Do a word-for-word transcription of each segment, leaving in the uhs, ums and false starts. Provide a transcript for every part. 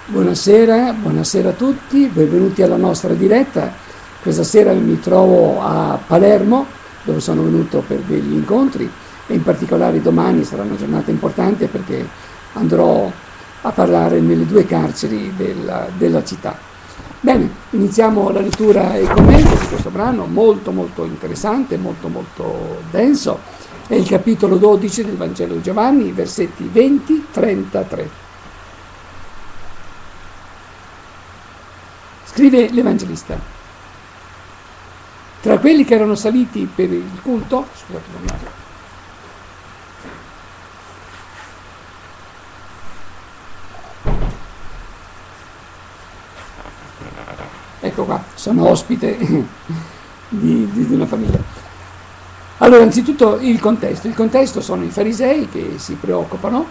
Buonasera, buonasera a tutti, benvenuti alla nostra diretta. Questa sera mi trovo a Palermo, dove sono venuto per degli incontri e in particolare domani sarà una giornata importante perché andrò a parlare nelle due carceri della, della città. Bene, iniziamo la lettura e il commento di questo brano molto molto interessante, molto molto denso. È il capitolo dodici del Vangelo di Giovanni, versetti venti trentatré. Scrive l'Evangelista: tra quelli che erano saliti per il culto, scusate un attimo, ecco qua, sono ospite di, di, di una famiglia. Allora, innanzitutto il contesto. Il contesto sono i farisei che si preoccupano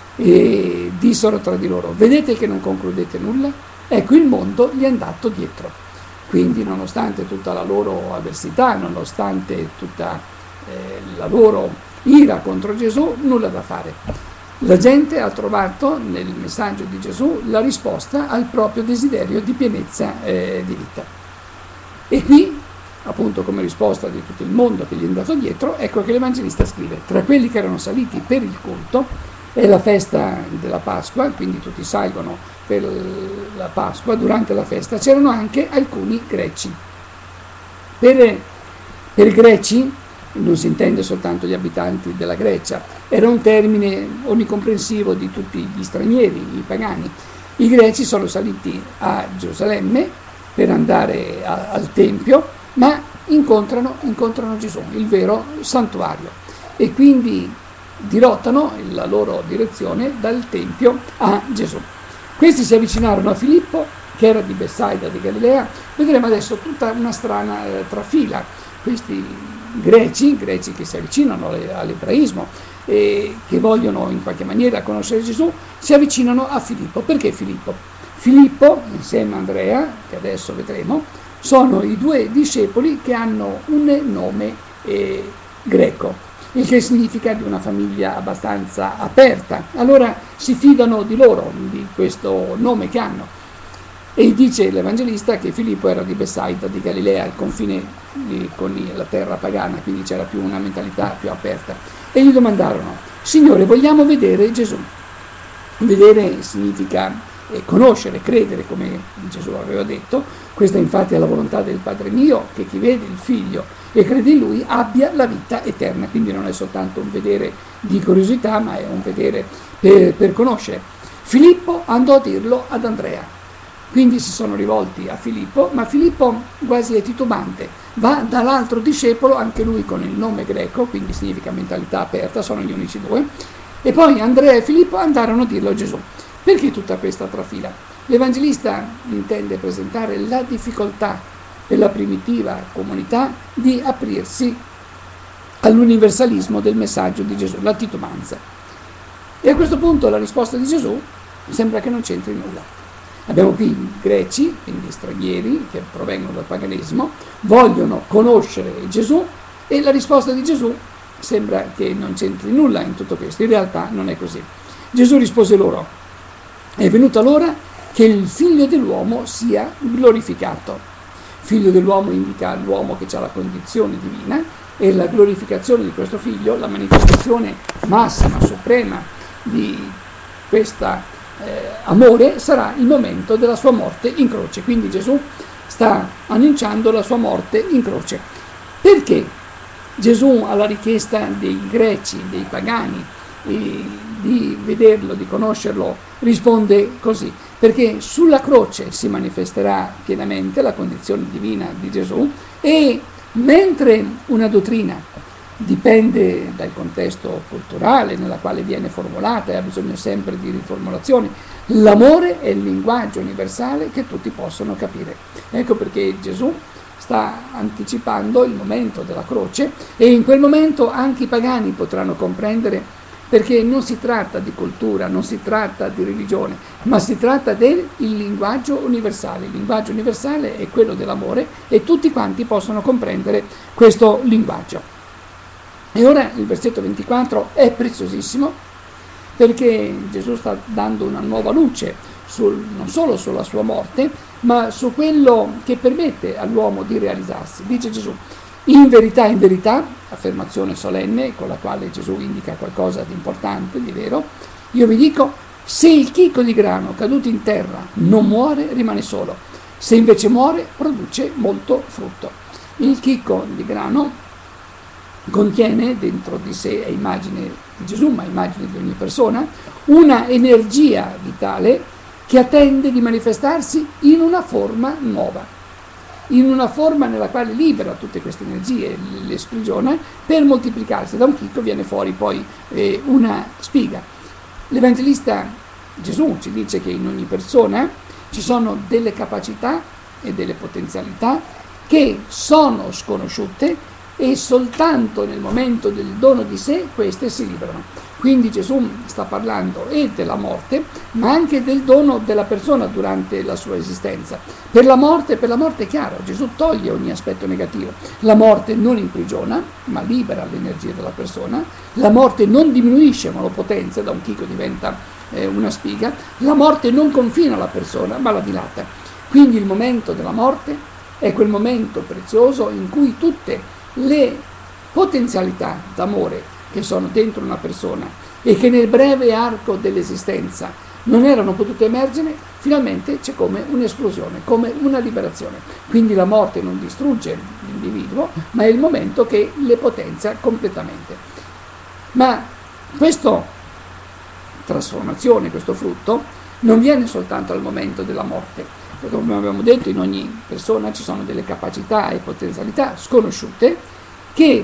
e dissero tra di loro: vedete che non concludete nulla? Ecco, il mondo gli è andato dietro. Quindi, nonostante tutta la loro avversità, nonostante tutta eh, la loro ira contro Gesù, nulla da fare. La gente ha trovato nel messaggio di Gesù la risposta al proprio desiderio di pienezza eh, di vita. E qui, appunto, come risposta di tutto il mondo che gli è andato dietro, ecco che l'Evangelista scrive: tra quelli che erano saliti per il culto, è la festa della Pasqua, quindi tutti salgono per la Pasqua. Durante la festa c'erano anche alcuni greci. Per, per greci non si intende soltanto gli abitanti della Grecia, era un termine onnicomprensivo di tutti gli stranieri, i pagani. I greci sono saliti a Gerusalemme per andare a, al Tempio, ma incontrano, incontrano Gesù, il vero santuario, e quindi dirottano la loro direzione dal Tempio a Gesù. Questi si avvicinarono a Filippo, che era di Betsaida di Galilea. Vedremo adesso tutta una strana eh, trafila. Questi greci, greci che si avvicinano all'ebraismo e che vogliono in qualche maniera conoscere Gesù, si avvicinano a Filippo. Perché Filippo? Filippo, insieme a Andrea, che adesso vedremo, sono i due discepoli che hanno un nome eh, greco, il che significa di una famiglia abbastanza aperta. Allora si fidano di loro, di questo nome che hanno. E dice l'Evangelista che Filippo era di Betsaida di Galilea, al confine di, con la terra pagana, quindi c'era più una mentalità più aperta. E gli domandarono: Signore, vogliamo vedere Gesù. Vedere significa eh, conoscere, credere, come Gesù aveva detto. Questa infatti è la volontà del Padre mio, che chi vede il Figlio e crede in Lui abbia la vita eterna. Quindi non è soltanto un vedere di curiosità, ma è un vedere per, per conoscere. Filippo andò a dirlo ad Andrea. Quindi si sono rivolti a Filippo, ma Filippo quasi è titubante. Va dall'altro discepolo, anche lui con il nome greco, quindi significa mentalità aperta, sono gli unici due. E poi Andrea e Filippo andarono a dirlo a Gesù. Perché tutta questa trafila? L'Evangelista intende presentare la difficoltà della primitiva comunità di aprirsi all'universalismo del messaggio di Gesù, la titubanza. E a questo punto la risposta di Gesù sembra che non c'entri nulla. Abbiamo qui i greci, quindi stranieri che provengono dal paganesimo, vogliono conoscere Gesù, e la risposta di Gesù sembra che non c'entri nulla in tutto questo. In realtà non è così. Gesù rispose loro: è venuta l'ora che il Figlio dell'uomo sia glorificato. Figlio dell'uomo indica l'uomo che ha la condizione divina, e la glorificazione di questo figlio, la manifestazione massima, suprema di questa eh, amore, sarà il momento della sua morte in croce. Quindi Gesù sta annunciando la sua morte in croce. Perché Gesù, alla richiesta dei greci, dei pagani, eh, di vederlo, di conoscerlo, risponde così: perché sulla croce si manifesterà pienamente la condizione divina di Gesù, e mentre una dottrina dipende dal contesto culturale nella quale viene formulata e ha bisogno sempre di riformulazioni, l'amore è il linguaggio universale che tutti possono capire. Ecco perché Gesù sta anticipando il momento della croce, e in quel momento anche i pagani potranno comprendere, perché non si tratta di cultura, non si tratta di religione, ma si tratta del linguaggio universale. Il linguaggio universale è quello dell'amore, e tutti quanti possono comprendere questo linguaggio. E ora il versetto ventiquattro è preziosissimo, perché Gesù sta dando una nuova luce, sul, non solo sulla sua morte, ma su quello che permette all'uomo di realizzarsi. Dice Gesù: in verità, in verità, affermazione solenne con la quale Gesù indica qualcosa di importante, di vero, io vi dico, se il chicco di grano caduto in terra non muore, rimane solo, se invece muore, produce molto frutto. Il chicco di grano contiene dentro di sé, è immagine di Gesù, ma immagine di ogni persona, una energia vitale che attende di manifestarsi in una forma nuova, in una forma nella quale libera tutte queste energie, le sprigiona per moltiplicarsi. Da un chicco viene fuori poi eh, una spiga. L'Evangelista Gesù ci dice che in ogni persona ci sono delle capacità e delle potenzialità che sono sconosciute e soltanto nel momento del dono di sé queste si liberano. Quindi Gesù sta parlando e della morte, ma anche del dono della persona durante la sua esistenza. Per la morte, per la morte è chiaro, Gesù toglie ogni aspetto negativo. La morte non imprigiona, ma libera l'energia della persona. La morte non diminuisce, ma lo potenzia, da un chicco diventa eh, una spiga. La morte non confina la persona, ma la dilata. Quindi il momento della morte è quel momento prezioso in cui tutte le potenzialità d'amore che sono dentro una persona e che nel breve arco dell'esistenza non erano potute emergere, finalmente c'è come un'esplosione, come una liberazione. Quindi la morte non distrugge l'individuo, ma è il momento che le potenzia completamente. Ma questa trasformazione, questo frutto, non viene soltanto al momento della morte. Come abbiamo detto, in ogni persona ci sono delle capacità e potenzialità sconosciute che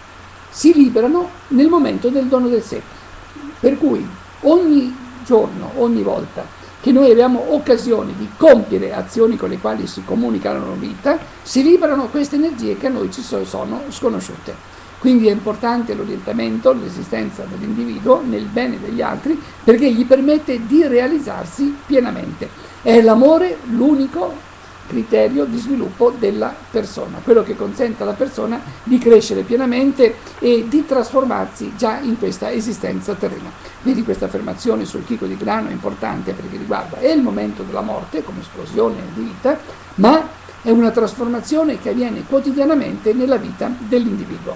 si liberano nel momento del dono del sé. Per cui ogni giorno, ogni volta che noi abbiamo occasione di compiere azioni con le quali si comunica la nostra vita, si liberano queste energie che a noi ci sono sconosciute. Quindi è importante l'orientamento, l'esistenza dell'individuo nel bene degli altri, perché gli permette di realizzarsi pienamente. È l'amore l'unico criterio di sviluppo della persona, quello che consente alla persona di crescere pienamente e di trasformarsi già in questa esistenza terrena. Vedi, questa affermazione sul chicco di grano è importante perché riguarda è il momento della morte come esplosione di vita, ma è una trasformazione che avviene quotidianamente nella vita dell'individuo.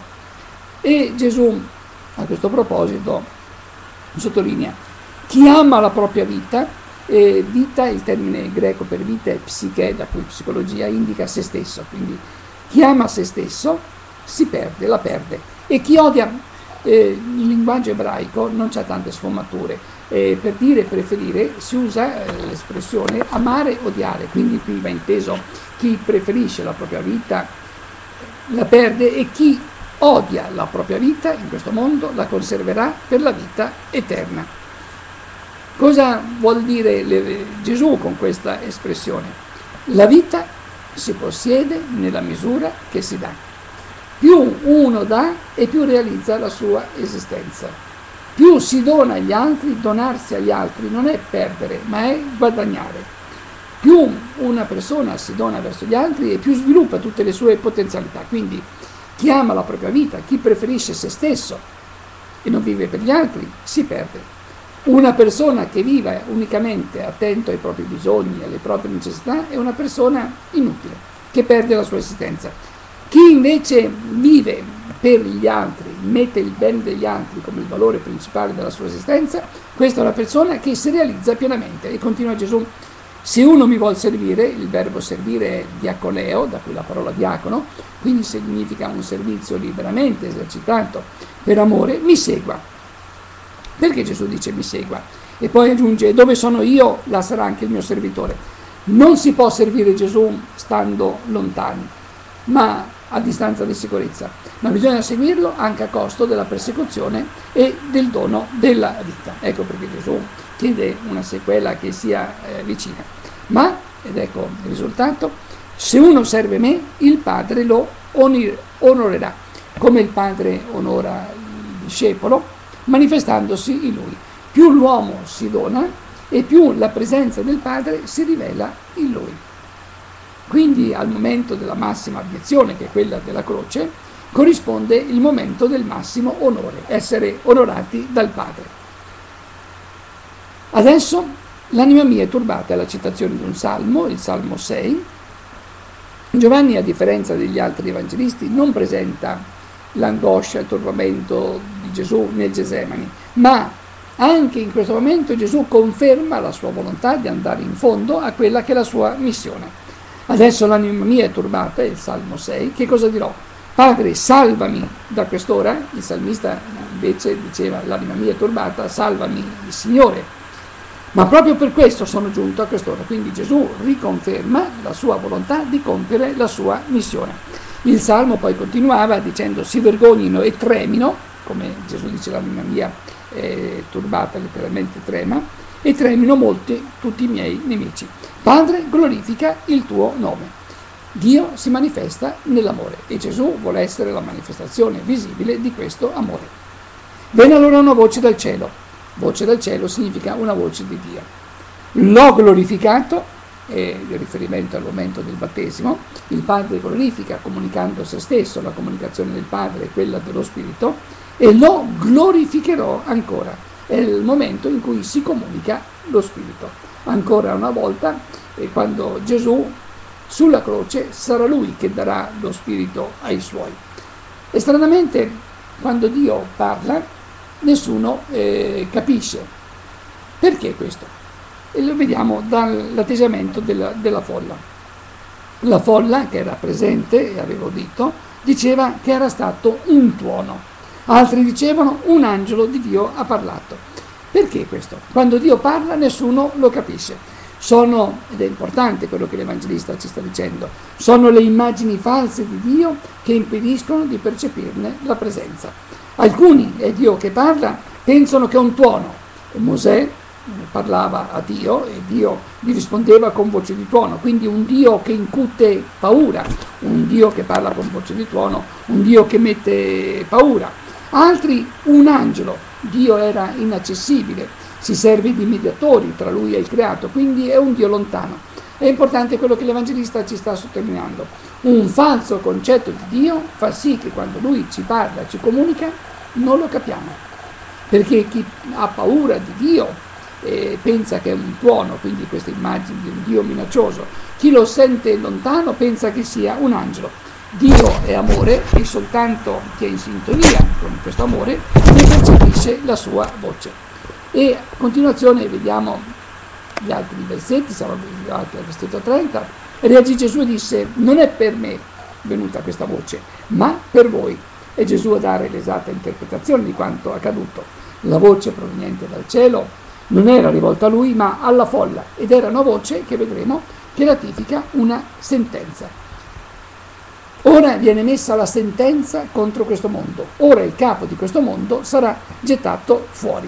E Gesù a questo proposito sottolinea: chi ama la propria vita, e vita, il termine greco per vita è psiche, da cui psicologia indica se stesso, quindi chi ama se stesso si perde, la perde, e chi odia, eh, il linguaggio ebraico non c'ha tante sfumature, eh, per dire preferire si usa eh, l'espressione amare, odiare, quindi qui va inteso chi preferisce la propria vita la perde e chi odia la propria vita in questo mondo la conserverà per la vita eterna. Cosa vuol dire le, Gesù con questa espressione? La vita si possiede nella misura che si dà. Più uno dà e più realizza la sua esistenza. Più si dona agli altri, donarsi agli altri non è perdere, ma è guadagnare. Più una persona si dona verso gli altri e più sviluppa tutte le sue potenzialità. Quindi chi ama la propria vita, chi preferisce se stesso e non vive per gli altri, si perde. Una persona che vive unicamente attento ai propri bisogni, alle proprie necessità, è una persona inutile, che perde la sua esistenza. Chi invece vive per gli altri, mette il bene degli altri come il valore principale della sua esistenza, questa è una persona che si realizza pienamente. E continua Gesù: se uno mi vuol servire, il verbo servire è diaconeo, da cui la parola diacono, quindi significa un servizio liberamente esercitato per amore, mi segua. Perché Gesù dice mi segua? E poi aggiunge: dove sono io, là sarà anche il mio servitore. Non si può servire Gesù stando lontani, ma a distanza di sicurezza, ma bisogna seguirlo anche a costo della persecuzione e del dono della vita. Ecco perché Gesù chiede una sequela che sia eh, vicina. Ma, ed ecco il risultato, se uno serve me, il Padre lo onorerà, come il Padre onora il discepolo, manifestandosi in lui. Più l'uomo si dona e più la presenza del Padre si rivela in lui. Quindi al momento della massima abiezione, che è quella della croce, corrisponde il momento del massimo onore, essere onorati dal Padre. Adesso L'anima mia è turbata è la citazione di un salmo, il Salmo sei. Giovanni, a differenza degli altri evangelisti, non presenta l'angoscia, il turbamento di Gesù nel Getsemani, ma anche in questo momento Gesù conferma la sua volontà di andare in fondo a quella che è la sua missione. Adesso l'anima mia è turbata, è il Salmo sei, che cosa dirò? Padre, salvami da quest'ora. Il salmista invece diceva l'anima mia è turbata, salvami il Signore. Ma proprio per questo sono giunto a quest'ora. Quindi Gesù riconferma la sua volontà di compiere la sua missione. Il Salmo poi continuava dicendo si vergognino e tremino, come Gesù dice l'anima mia è turbata, letteralmente trema, e tremino molti tutti i miei nemici. Padre, glorifica il tuo nome. Dio si manifesta nell'amore e Gesù vuole essere la manifestazione visibile di questo amore. Venne allora una voce dal cielo. Voce dal cielo significa una voce di Dio. L'ho glorificato, è il riferimento al momento del battesimo. Il Padre glorifica comunicando se stesso, la comunicazione del Padre è quella dello Spirito, e lo glorificherò ancora. È il momento in cui si comunica lo Spirito. Ancora una volta, e quando Gesù sulla croce sarà Lui che darà lo Spirito ai Suoi. E stranamente, quando Dio parla, nessuno eh, capisce. Perché questo? E lo vediamo dall'atteggiamento della, della folla. La folla, che era presente, e avevo detto, diceva che era stato un tuono. Altri dicevano un angelo di Dio ha parlato. Perché questo? Quando Dio parla nessuno lo capisce. Sono, ed è importante quello che l'Evangelista ci sta dicendo, sono le immagini false di Dio che impediscono di percepirne la presenza. Alcuni, è Dio che parla, pensano che è un tuono. E Mosè parlava a Dio e Dio gli rispondeva con voce di tuono, quindi un Dio che incute paura, un Dio che parla con voce di tuono, un Dio che mette paura. Altri, un angelo. Dio era inaccessibile, si serve di mediatori tra lui e il creato, quindi è un Dio lontano. È importante quello che l'Evangelista ci sta sottolineando. Un falso concetto di Dio fa sì che quando Lui ci parla, ci comunica, non lo capiamo. Perché chi ha paura di Dio eh, pensa che è un tuono, quindi questa immagine di un Dio minaccioso. Chi lo sente lontano pensa che sia un angelo. Dio è amore e soltanto chi è in sintonia con questo amore ne percepisce la sua voce. E a continuazione vediamo gli altri versetti, siamo arrivati al versetto trenta, reagì Gesù e disse non è per me venuta questa voce, ma per voi. E Gesù a dare l'esatta interpretazione di quanto accaduto. La voce proveniente dal cielo non era rivolta a lui, ma alla folla, ed era una voce che vedremo che ratifica una sentenza. Ora viene messa la sentenza contro questo mondo, ora il capo di questo mondo sarà gettato fuori.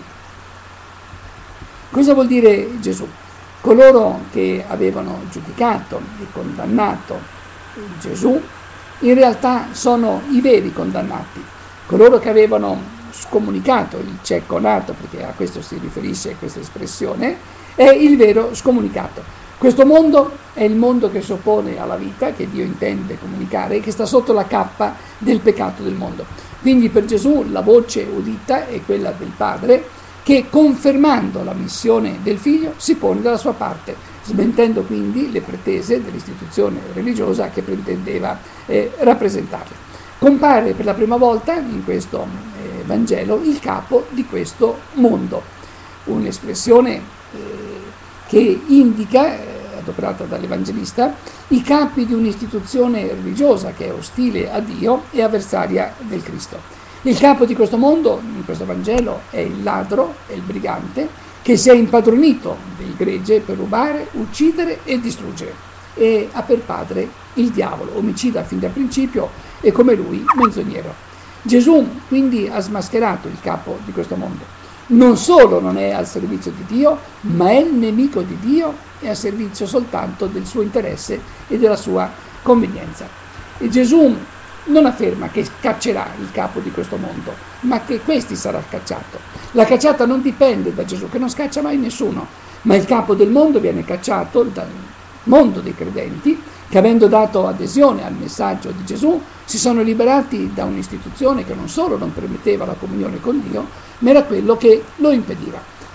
Cosa vuol dire Gesù? Coloro che avevano giudicato e condannato Gesù in realtà sono i veri condannati, coloro che avevano scomunicato il cieco nato, perché a questo si riferisce questa espressione, è il vero scomunicato. Questo mondo è il mondo che si oppone alla vita, che Dio intende comunicare, e che sta sotto la cappa del peccato del mondo. Quindi per Gesù la voce udita è quella del Padre, che confermando la missione del Figlio si pone dalla sua parte, smentendo quindi le pretese dell'istituzione religiosa che pretendeva eh, rappresentarle. Compare per la prima volta in questo eh, Vangelo il capo di questo mondo, un'espressione eh, che indica, eh, adoperata dall'Evangelista, i capi di un'istituzione religiosa che è ostile a Dio e avversaria del Cristo. Il capo di questo mondo, in questo Vangelo, è il ladro, è il brigante, che si è impadronito del gregge per rubare, uccidere e distruggere. E ha per padre il diavolo, omicida fin dal principio e come lui menzognero. Gesù quindi ha smascherato il capo di questo mondo. Non solo non è al servizio di Dio, ma è il nemico di Dio e a servizio soltanto del suo interesse e della sua convenienza. E Gesù non afferma che caccerà il capo di questo mondo, ma che questi sarà cacciato. La cacciata non dipende da Gesù, che non scaccia mai nessuno, ma il capo del mondo viene cacciato dal mondo dei credenti, che avendo dato adesione al messaggio di Gesù, si sono liberati da un'istituzione che non solo non permetteva la comunione con Dio, ma era quello che lo impediva.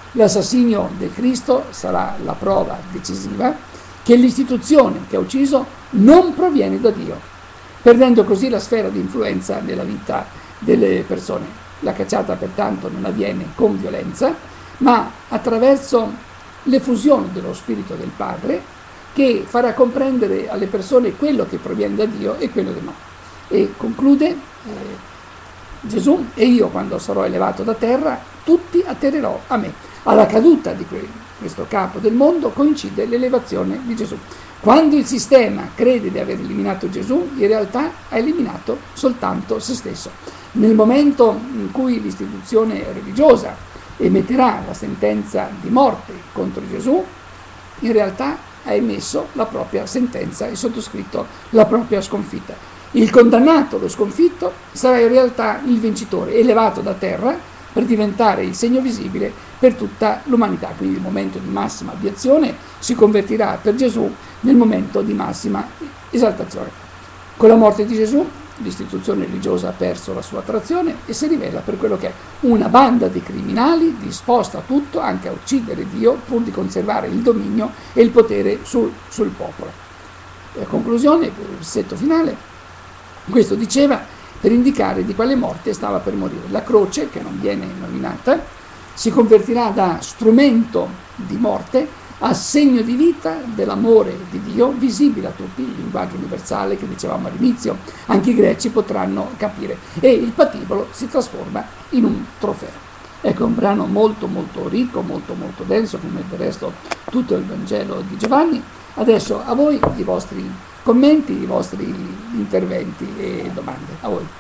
L'assassinio del Cristo sarà la prova decisiva che l'istituzione che ha ucciso non proviene da Dio, perdendo così la sfera di influenza nella vita delle persone. La cacciata pertanto non avviene con violenza, ma attraverso l'effusione dello Spirito del Padre, che farà comprendere alle persone quello che proviene da Dio e quello che no. E conclude eh, Gesù: e io, quando sarò elevato da terra, tutti atterrerò a me. Alla caduta di questo capo del mondo coincide l'elevazione di Gesù. Quando il sistema crede di aver eliminato Gesù, in realtà ha eliminato soltanto se stesso. Nel momento in cui l'istituzione religiosa emetterà la sentenza di morte contro Gesù, in realtà ha emesso la propria sentenza e sottoscritto la propria sconfitta. Il condannato, lo sconfitto, sarà in realtà il vincitore, elevato da terra per diventare il segno visibile per tutta l'umanità. Quindi il momento di massima abiezione si convertirà per Gesù nel momento di massima esaltazione. Con la morte di Gesù l'istituzione religiosa ha perso la sua attrazione e si rivela per quello che è: una banda di criminali disposta a tutto, anche a uccidere Dio, pur di conservare il dominio e il potere sul, sul popolo. E a conclusione, il versetto finale, questo diceva per indicare di quale morte stava per morire. La croce, che non viene nominata, si convertirà da strumento di morte a segno di vita dell'amore di Dio, visibile a tutti, il linguaggio universale che dicevamo all'inizio, anche i greci potranno capire, e il patibolo si trasforma in un trofeo. Ecco, un brano molto molto ricco, molto molto denso, come del resto tutto il Vangelo di Giovanni. Adesso a voi i vostri commenti, i vostri interventi e domande. A voi.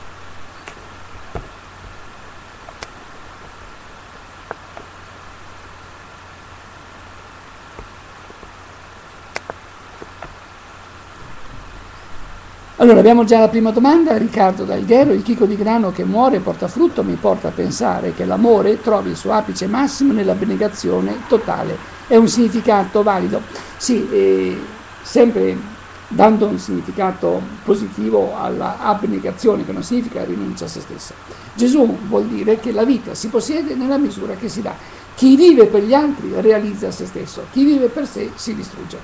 Allora, abbiamo già la prima domanda. Riccardo D'Alghero: il chicco di grano che muore porta frutto mi porta a pensare che l'amore trovi il suo apice massimo nell'abnegazione totale. È un significato valido? Sì, eh, sempre dando un significato positivo alla abnegazione, che non significa rinuncia a se stessa. Gesù vuol dire che la vita si possiede nella misura che si dà. Chi vive per gli altri realizza se stesso, chi vive per sé si distrugge.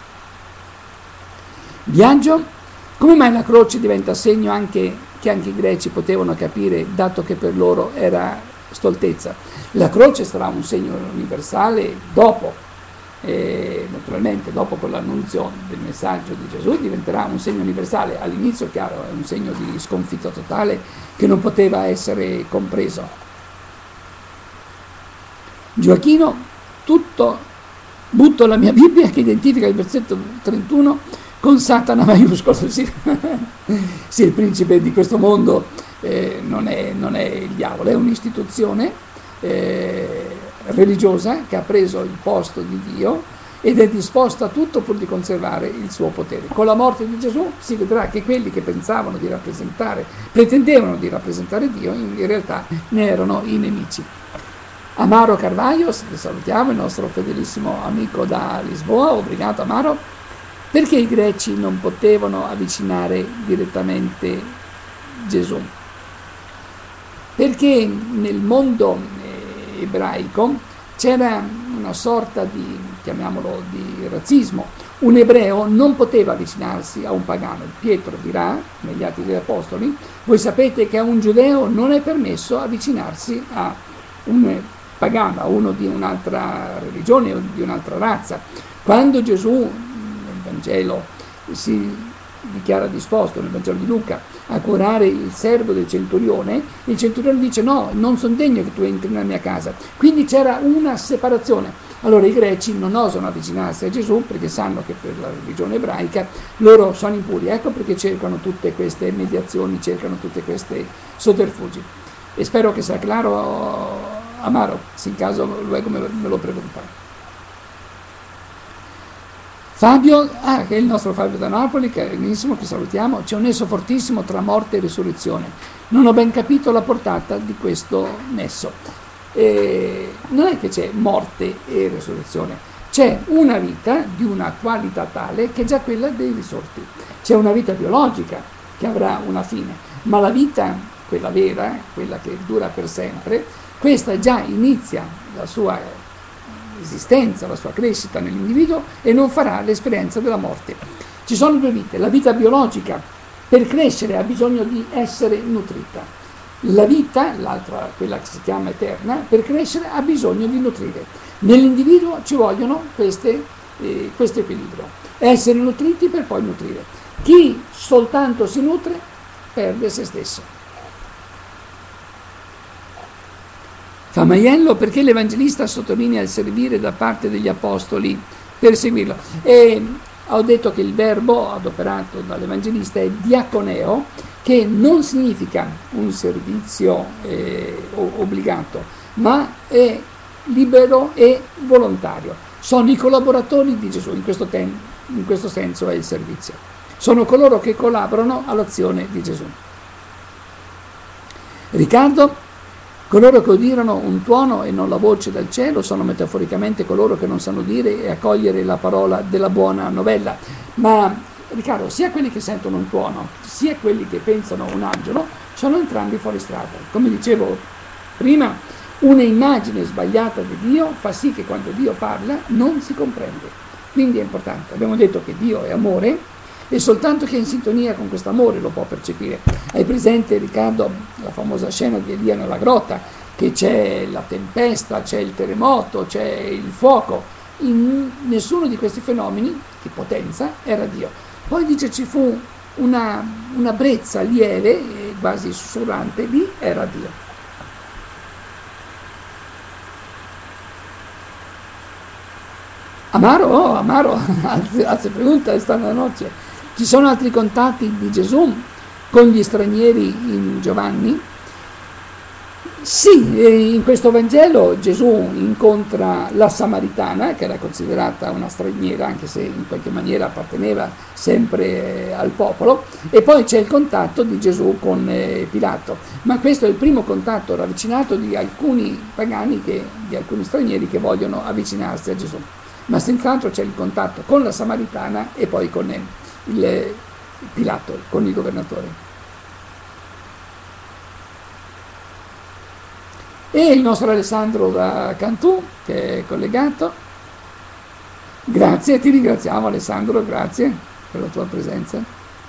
Viaggio: come mai la croce diventa segno anche che anche i greci potevano capire, dato che per loro era stoltezza? La croce sarà un segno universale dopo, e naturalmente dopo con l'annunzio del messaggio di Gesù diventerà un segno universale. All'inizio, chiaro, è un segno di sconfitta totale che non poteva essere compreso. Gioachino: tutto, butto la mia Bibbia che identifica il versetto trentuno con Satana maiuscolo. Sì, sì, il principe di questo mondo eh, non, è, non è il diavolo, è un'istituzione eh, religiosa che ha preso il posto di Dio ed è disposta a tutto pur di conservare il suo potere. Con la morte di Gesù si vedrà che quelli che pensavano di rappresentare, pretendevano di rappresentare Dio, in realtà ne erano i nemici. Amaro Carvajos, che salutiamo, il nostro fedelissimo amico da Lisboa. Obrigado Amaro. Perché i greci non potevano avvicinare direttamente Gesù? Perché nel mondo eh, ebraico c'era una sorta di, chiamiamolo, di razzismo. Un ebreo non poteva avvicinarsi a un pagano. Pietro dirà negli Atti degli Apostoli: voi sapete che a un giudeo non è permesso avvicinarsi a un pagano, a uno di un'altra religione o di un'altra razza. Quando Gesù Vangelo si dichiara disposto, nel Vangelo di Luca, a curare il servo del centurione, il centurione dice: no, non sono degno che tu entri nella mia casa. Quindi c'era una separazione. Allora i greci non osano avvicinarsi a Gesù perché sanno che per la religione ebraica loro sono impuri. Ecco perché cercano tutte queste mediazioni, cercano tutte queste sotterfugi. E spero che sia chiaro, Amaro, se in caso luego me lo pregunta. Fabio, ah, che è il nostro Fabio da Napoli, carinissimo, che salutiamo. C'è un nesso fortissimo tra morte e risurrezione. Non ho ben capito la portata di questo nesso. Eh, non è che c'è morte e risurrezione, c'è una vita di una qualità tale che è già quella dei risorti. C'è una vita biologica che avrà una fine, ma la vita, quella vera, quella che dura per sempre, questa già inizia la sua esistenza, la sua crescita nell'individuo e non farà l'esperienza della morte. Ci sono due vite, la vita biologica per crescere ha bisogno di essere nutrita, la vita, l'altra, quella che si chiama eterna, per crescere ha bisogno di nutrire. Nell'individuo ci vogliono queste, eh, questo equilibrio, essere nutriti per poi nutrire. Chi soltanto si nutre perde se stesso. Fa maiello perché l'Evangelista sottolinea il servire da parte degli Apostoli per seguirlo. E ho detto che il verbo adoperato dall'Evangelista è diaconeo, che non significa un servizio eh, obbligato, ma è libero e volontario. Sono i collaboratori di Gesù, in questo, ten- in questo senso è il servizio. Sono coloro che collaborano all'azione di Gesù. Riccardo, coloro che udirono un tuono e non la voce dal cielo sono metaforicamente coloro che non sanno dire e accogliere la parola della buona novella. Ma Riccardo, sia quelli che sentono un tuono, sia quelli che pensano a un angelo, sono entrambi fuori strada. Come dicevo prima, una immagine sbagliata di Dio fa sì che quando Dio parla non si comprende. Quindi è importante. Abbiamo detto che Dio è amore, e soltanto chi è in sintonia con questo amore lo può percepire. Hai presente, Riccardo, la famosa scena di Elia nella grotta, che c'è la tempesta, c'è il terremoto, c'è il fuoco. In nessuno di questi fenomeni di potenza era Dio. Poi dice ci fu una, una brezza lieve, quasi sussurrante, lì era Dio. Amaro, oh, Amaro, altre preguntas esta noche. Ci sono altri contatti di Gesù con gli stranieri in Giovanni? Sì, in questo Vangelo Gesù incontra la Samaritana, che era considerata una straniera, anche se in qualche maniera apparteneva sempre al popolo, e poi c'è il contatto di Gesù con Pilato. Ma questo è il primo contatto ravvicinato di alcuni pagani, che, di alcuni stranieri che vogliono avvicinarsi a Gesù. Ma senz'altro c'è il contatto con la Samaritana e poi con il Pilato, con il governatore. E il nostro Alessandro da Cantù, che è collegato. Grazie, ti ringraziamo Alessandro, grazie per la tua presenza.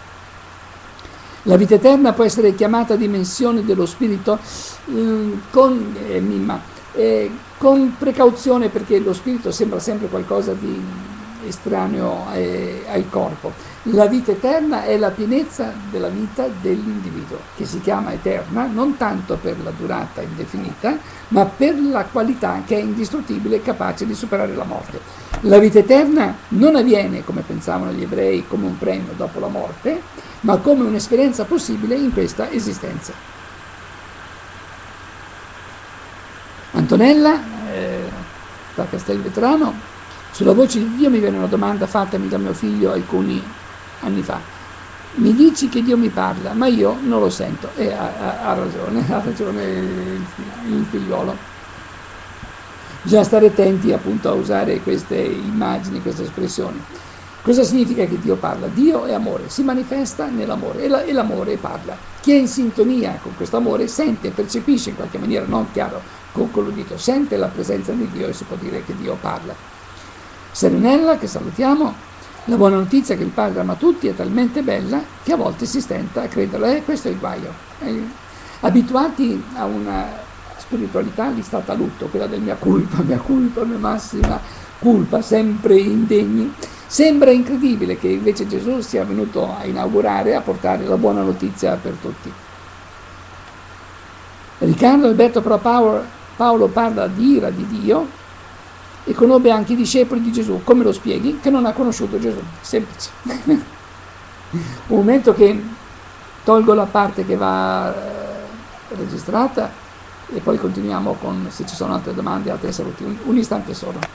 La vita eterna può essere chiamata dimensione dello spirito eh, con, eh, Mimma, eh, con precauzione, perché lo spirito sembra sempre qualcosa di estraneo eh, al corpo. La vita eterna è la pienezza della vita dell'individuo, che si chiama eterna non tanto per la durata indefinita, ma per la qualità che è indistruttibile e capace di superare la morte. La vita eterna non avviene, come pensavano gli ebrei, come un premio dopo la morte, ma come un'esperienza possibile in questa esistenza. Antonella, eh, da Castelvetrano, sulla voce di Dio mi viene una domanda fatami da mio figlio alcuni anni fa. Mi dici che Dio mi parla, ma io non lo sento. E ha, ha, ha ragione, ha ragione il, il figliolo. Bisogna stare attenti appunto a usare queste immagini, queste espressioni. Cosa significa che Dio parla? Dio è amore, si manifesta nell'amore e, la, e l'amore parla. Chi è in sintonia con questo amore sente, percepisce in qualche maniera, non chiaro con, con l'udito, sente la presenza di Dio e si può dire che Dio parla. Serenella, che salutiamo, la buona notizia che il Padre ama tutti è talmente bella che a volte si stenta a crederlo, e eh, questo è il guaio. Eh, abituati a una spiritualità listata a lutto, quella del mia colpa, mia colpa, mia massima colpa, sempre indegni, sembra incredibile che invece Gesù sia venuto a inaugurare, a portare la buona notizia per tutti. Riccardo Alberto Pro Paolo, Paolo parla di ira di Dio e conobbe anche i discepoli di Gesù. Come lo spieghi? Che non ha conosciuto Gesù. Semplice. Un momento che tolgo la parte che va eh, registrata e poi continuiamo con, se ci sono altre domande, altri saluti. Un, un istante solo.